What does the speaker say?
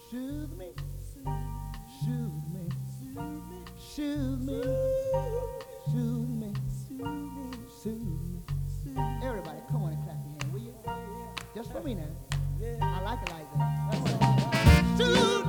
Soothe me, soothe me, soothe me, soothe me, soothe me. Everybody, come on and clap your hands, will you? Just for me now. I like it like that. Soothe